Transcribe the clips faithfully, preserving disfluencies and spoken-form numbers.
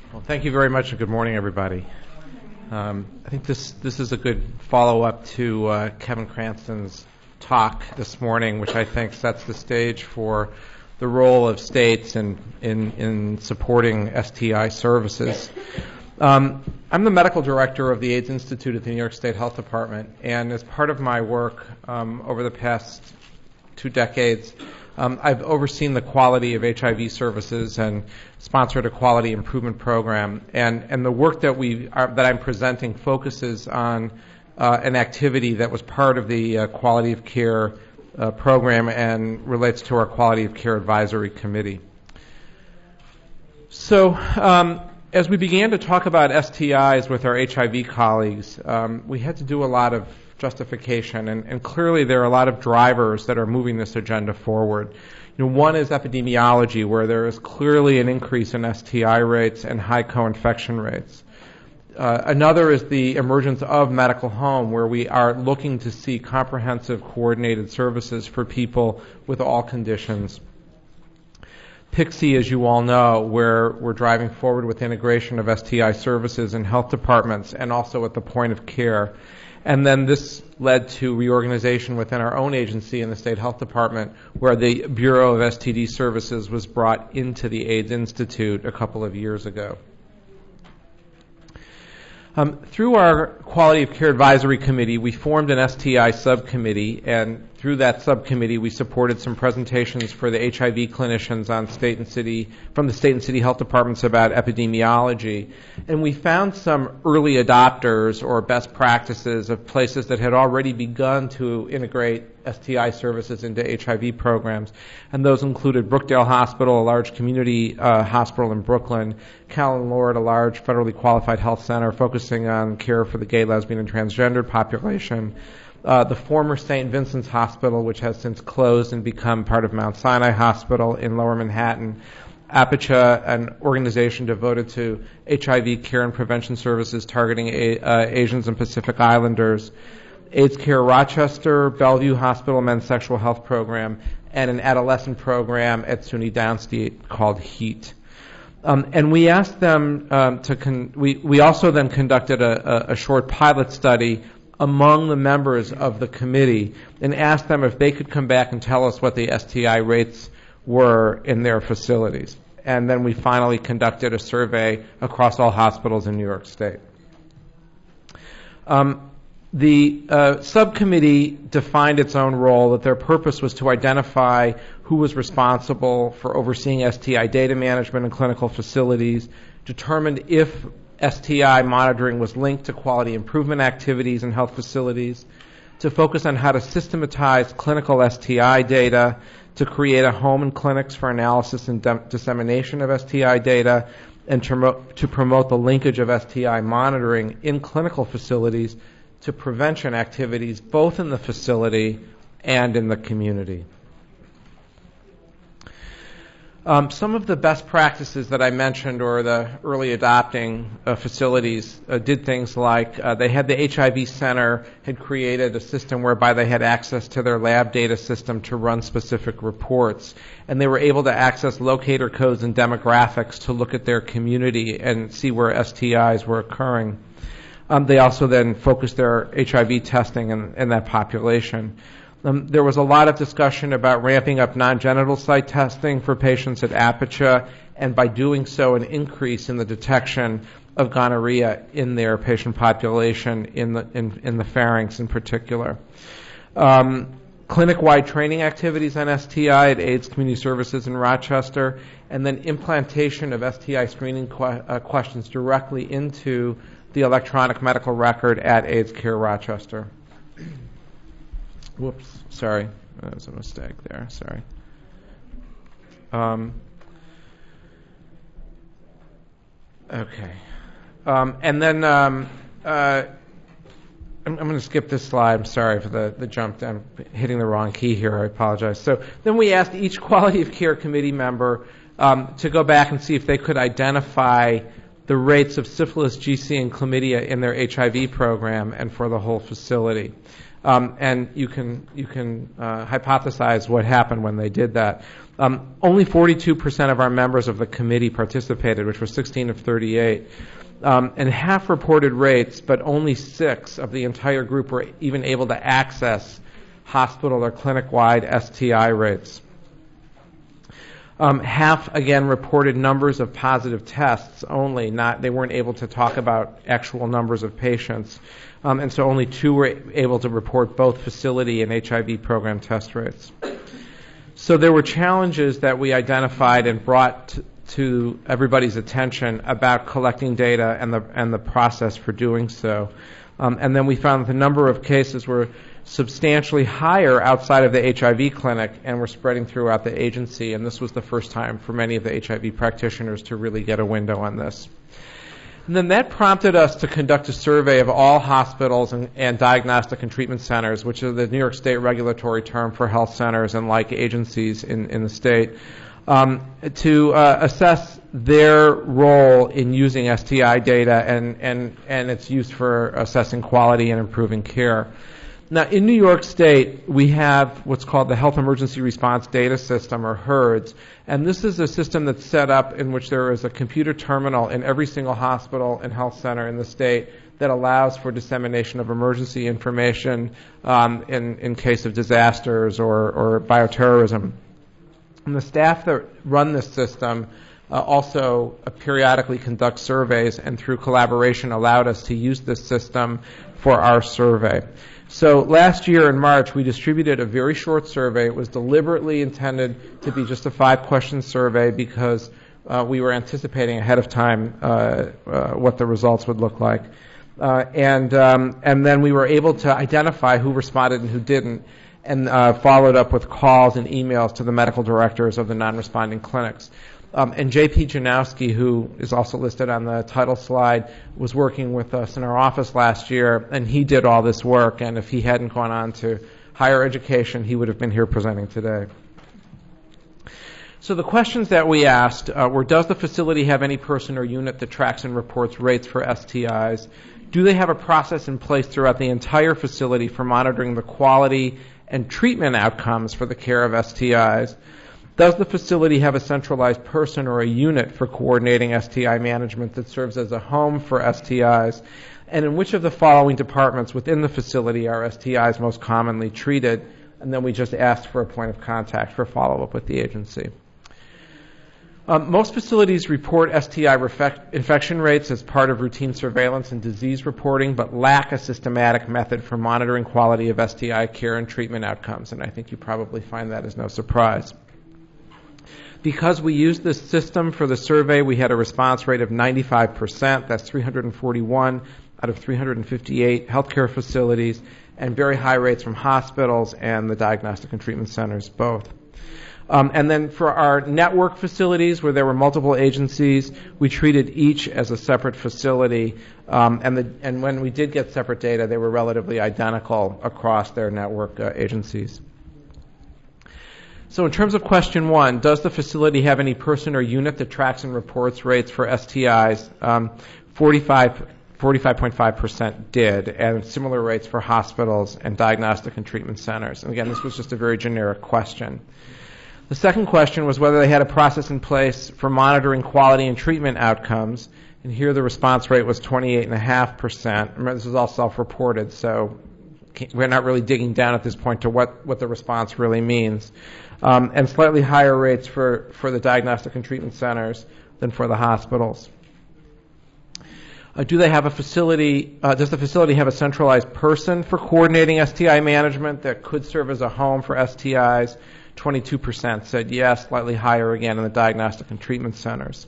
Well, thank you very much, and good morning, everybody. Um, I think this this is a good follow-up to uh, Kevin Cranston's talk this morning, which I think sets the stage for the role of states in in, in supporting S T I services. Um, I'm the medical director of the AIDS Institute at the New York State Health Department, and as part of my work um, over the past two decades, Um, I've overseen the quality of H I V services and sponsored a quality improvement program. And, and the work that we are, that I'm presenting focuses on uh, an activity that was part of the uh, quality of care uh, program and relates to our quality of care advisory committee. So um, as we began to talk about S T Is with our H I V colleagues, um, we had to do a lot of justification, and, and clearly there are a lot of drivers that are moving this agenda forward. You know, one is epidemiology, where there is clearly an increase in S T I rates and high co-infection rates. Uh, another is the emergence of medical home, where we are looking to see comprehensive coordinated services for people with all conditions. P I C S I, as you all know, where we're driving forward with integration of S T I services in health departments and also at the point of care. And then this led to reorganization within our own agency in the State Health Department, where the Bureau of S T D Services was brought into the AIDS Institute a couple of years ago. Um, through our Quality of Care Advisory Committee, we formed an S T I subcommittee, and through that subcommittee, we supported some presentations for the H I V clinicians on state and city, from the state and city health departments about epidemiology. And we found some early adopters or best practices of places that had already begun to integrate S T I services into H I V programs. And those included Brookdale Hospital, a large community uh, hospital in Brooklyn, Callan Lord, a large federally qualified health center focusing on care for the gay, lesbian, and transgendered population. Uh, the former Saint Vincent's Hospital, which has since closed and become part of Mount Sinai Hospital in Lower Manhattan. APICHA, an organization devoted to H I V care and prevention services targeting a, uh, Asians and Pacific Islanders. AIDS Care Rochester, Bellevue Hospital Men's Sexual Health Program, and an adolescent program at SUNY Downstate called HEAT. Um, and we asked them um, to, con- we, we also then conducted a, a, a short pilot study among the members of the committee and asked them if they could come back and tell us what the S T I rates were in their facilities. And then we finally conducted a survey across all hospitals in New York State. Um, the uh, subcommittee defined its own role, that their purpose was to identify who was responsible for overseeing S T I data management in clinical facilities, determined if S T I monitoring was linked to quality improvement activities in health facilities, to focus on how to systematize clinical S T I data, to create a home and clinics for analysis and de- dissemination of S T I data, and to, mo- to promote the linkage of S T I monitoring in clinical facilities to prevention activities both in the facility and in the community. Um, some of the best practices that I mentioned, or the early adopting uh, facilities, uh, did things like uh, they had the H I V Center had created a system whereby they had access to their lab data system to run specific reports, and they were able to access locator codes and demographics to look at their community and see where S T Is were occurring. Um, they also then focused their H I V testing in, in that population. Um, there was a lot of discussion about ramping up non-genital site testing for patients at APICHA, and by doing so, an increase in the detection of gonorrhea in their patient population, in the in, in the pharynx in particular. Um, clinic-wide training activities on S T I at AIDS Community Services in Rochester, and then implantation of S T I screening que- uh, questions directly into the electronic medical record at AIDS Care Rochester. Whoops, sorry. That was a mistake there, sorry. Um, okay. Um, and then um, uh, I'm, I'm going to skip this slide. I'm sorry for the, the jump. I'm hitting the wrong key here. I apologize. So then we asked each quality of care committee member um, to go back and see if they could identify the rates of syphilis, G C, and chlamydia in their H I V program and for the whole facility. Um, and you can you can uh, hypothesize what happened when they did that. Um, only forty-two percent of our members of the committee participated, which was sixteen of thirty-eight. Um, and half reported rates, but only six of the entire group were even able to access hospital or clinic-wide S T I rates. Um, half, again, reported numbers of positive tests only. Not they weren't able to talk about actual numbers of patients. Um, and so only two were able to report both facility and H I V program test rates. So there were challenges that we identified and brought t- to everybody's attention about collecting data and the and the process for doing so. Um, and then we found that the number of cases were substantially higher outside of the H I V clinic and were spreading throughout the agency. And this was the first time for many of the H I V practitioners to really get a window on this. And then that prompted us to conduct a survey of all hospitals and, and diagnostic and treatment centers, which is the New York State regulatory term for health centers and like agencies in, in the state, um, to uh, assess their role in using S T I data and, and, and its use for assessing quality and improving care. Now, in New York State, we have what's called the Health Emergency Response Data System, or HERDS, and this is a system that's set up in which there is a computer terminal in every single hospital and health center in the state that allows for dissemination of emergency information um, in, in case of disasters or, or bioterrorism. And the staff that run this system uh, also uh, periodically conduct surveys, and through collaboration allowed us to use this system for our survey. So last year in March, we distributed a very short survey. It was deliberately intended to be just a five-question survey because uh, we were anticipating ahead of time uh, uh, what the results would look like. Uh, and um, and then we were able to identify who responded and who didn't, and uh, followed up with calls and emails to the medical directors of the non-responding clinics. Um, and J P Janowski, who is also listed on the title slide, was working with us in our office last year, and he did all this work. And if he hadn't gone on to higher education, he would have been here presenting today. So the questions that we asked uh, were, does the facility have any person or unit that tracks and reports rates for S T Is? Do they have a process in place throughout the entire facility for monitoring the quality and treatment outcomes for the care of S T Is? Does the facility have a centralized person or a unit for coordinating S T I management that serves as a home for S T Is? And in which of the following departments within the facility are S T Is most commonly treated? And then we just asked for a point of contact for follow-up with the agency. Um, most facilities report S T I refec- infection rates as part of routine surveillance and disease reporting, but lack a systematic method for monitoring quality of S T I care and treatment outcomes. And I think you probably find that as no surprise. Because we used this system for the survey, we had a response rate of ninety-five percent. That's three hundred forty-one out of three hundred fifty-eight healthcare facilities, and very high rates from hospitals and the diagnostic and treatment centers both. Um, and then for our network facilities, where there were multiple agencies, we treated each as a separate facility. Um, and, the, and when we did get separate data, they were relatively identical across their network uh, agencies. So in terms of question one, does the facility have any person or unit that tracks and reports rates for S T Is? Um, forty-five point five percent did, and similar rates for hospitals and diagnostic and treatment centers. And again, this was just a very generic question. The second question was whether they had a process in place for monitoring quality and treatment outcomes. And here the response rate was twenty-eight point five percent. Remember, this is all self-reported, so we're not really digging down at this point to what, what the response really means. Um, and slightly higher rates for, for the diagnostic and treatment centers than for the hospitals. Uh, do they have a facility, uh, does the facility have a centralized person for coordinating S T I management that could serve as a home for S T Is? twenty-two percent said yes, slightly higher again in the diagnostic and treatment centers.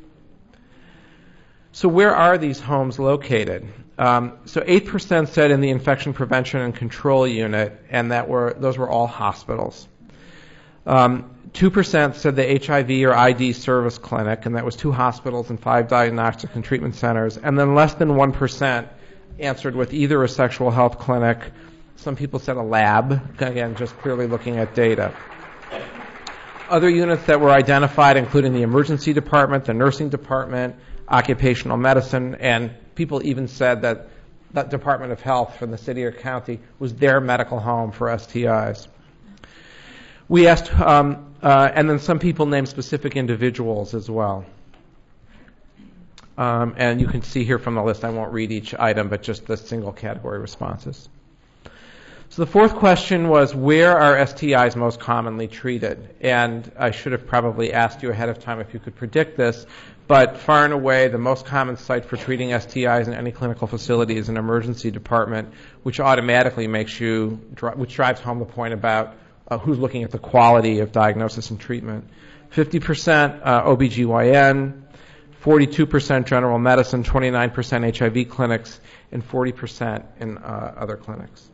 So where are these homes located? Um, so eight percent said in the infection prevention and control unit, and that were those were all hospitals. Um, two percent said the H I V or I D service clinic, and that was two hospitals and five diagnostic and treatment centers. And then less than one percent answered with either a sexual health clinic. Some people said a lab, again, just clearly looking at data. Other units that were identified, including the emergency department, the nursing department, occupational medicine, and people even said that the Department of Health from the city or county was their medical home for S T Is. We asked, um, uh, and then some people named specific individuals as well. Um, and you can see here from the list, I won't read each item, but just the single category responses. So the fourth question was, where are S T Is most commonly treated? And I should have probably asked you ahead of time if you could predict this, but far and away the most common site for treating S T Is in any clinical facility is an emergency department, which automatically makes you, which drives home the point about uh, who's looking at the quality of diagnosis and treatment. fifty percent uh, O B G Y N, forty-two percent general medicine, twenty-nine percent H I V clinics, and forty percent in uh, other clinics.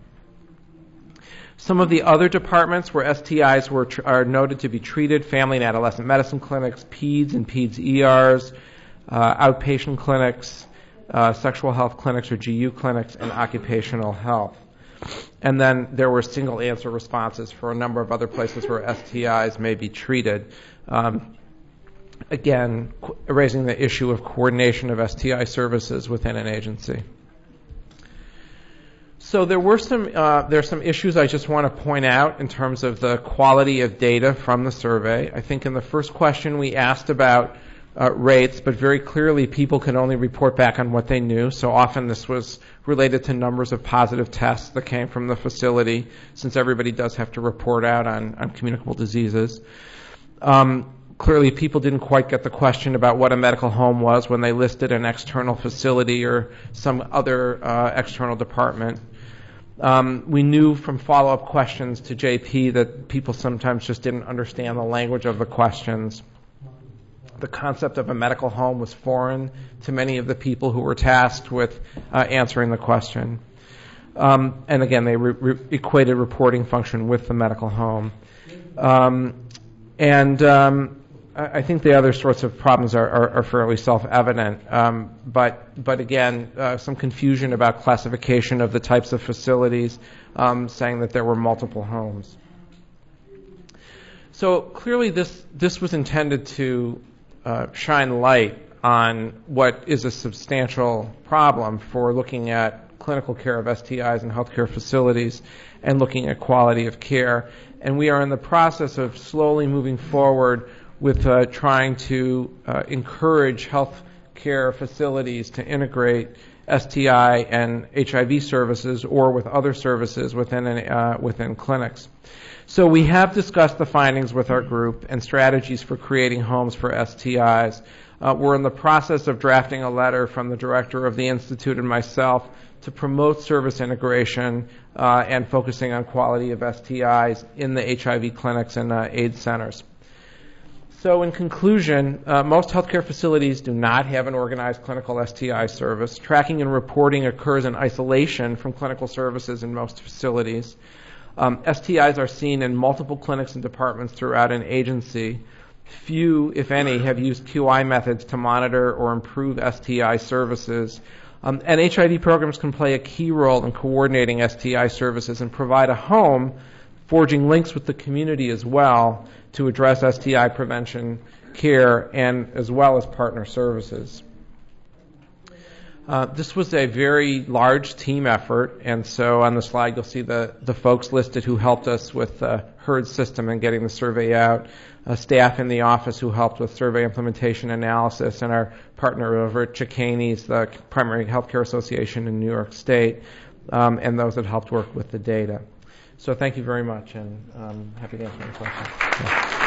Some of the other departments where S T Is were tr- are noted to be treated: family and adolescent medicine clinics, peds and peds E Rs, uh, outpatient clinics, uh, sexual health clinics or G U clinics, and occupational health. And then there were single answer responses for a number of other places where S T Is may be treated. Um, again, qu- raising the issue of coordination of S T I services within an agency. So there were some uh, there are some issues I just want to point out in terms of the quality of data from the survey. I think in the first question we asked about uh, rates, but very clearly people could only report back on what they knew. So often this was related to numbers of positive tests that came from the facility, since everybody does have to report out on, on communicable diseases. Um, clearly people didn't quite get the question about what a medical home was when they listed an external facility or some other uh, external department. Um, we knew from follow-up questions to J P that people sometimes just didn't understand the language of the questions. The concept of a medical home was foreign to many of the people who were tasked with uh, answering the question. Um, and again, they re- re- equated reporting function with the medical home. Um, and um, I think the other sorts of problems are, are, are fairly self-evident, um, but but again, uh, some confusion about classification of the types of facilities, um, saying that there were multiple homes. So clearly, this this was intended to uh, shine light on what is a substantial problem for looking at clinical care of S T Is in healthcare facilities and looking at quality of care. And we are in the process of slowly moving forward with uh, trying to uh, encourage health care facilities to integrate S T I and H I V services or with other services within an, uh, within clinics. So we have discussed the findings with our group and strategies for creating homes for S T Is. Uh, we're in the process of drafting a letter from the director of the Institute and myself to promote service integration uh, and focusing on quality of S T Is in the H I V clinics and uh, AIDS centers. So in conclusion, uh, most healthcare facilities do not have an organized clinical S T I service. Tracking and reporting occurs in isolation from clinical services in most facilities. Um, S T Is are seen in multiple clinics and departments throughout an agency. Few, if any, have used Q I methods to monitor or improve S T I services. Um, and H I V programs can play a key role in coordinating S T I services and provide a home, forging links with the community as well to address S T I prevention care and as well as partner services. Uh, this was a very large team effort, and so on the slide you'll see the, the folks listed who helped us with the H E R D system and getting the survey out, uh, staff in the office who helped with survey implementation analysis, and our partner over at Chicanes, the Primary Healthcare Association in New York State, um, and those that helped work with the data. So thank you very much, and I'm happy to answer any questions. Yeah.